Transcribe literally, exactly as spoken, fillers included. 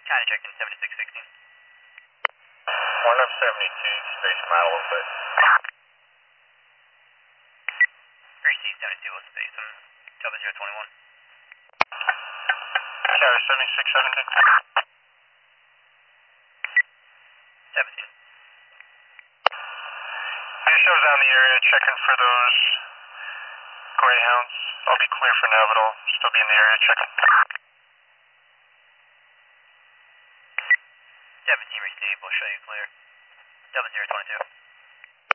China checking, seventy-six sixteen. one up seventy-two, space model of foot. three C seventy-two, what's space? Um, Delta zero twenty-one. Tower seventy-six seventeen. seventeen. Shows on the area, checking for those Greyhounds. I'll be clear for now, but I'll still be in the area checking. seventeen, receive, we'll show you clear. Delta zero twenty-two.